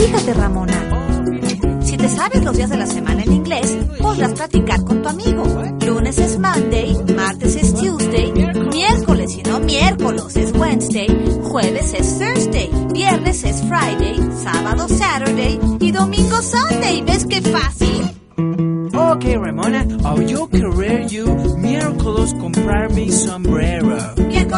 Fíjate, Ramona. Si te sabes los días de la semana en inglés, podrás practicar con tu amigo. Lunes es Monday, martes es Tuesday, miércoles y no miércoles es Wednesday, jueves es Thursday, viernes es Friday, sábado Saturday y domingo Sunday. ¿Ves qué fácil? Okay, Ramona, yo querer you miércoles comprar mi sombrero. Miércoles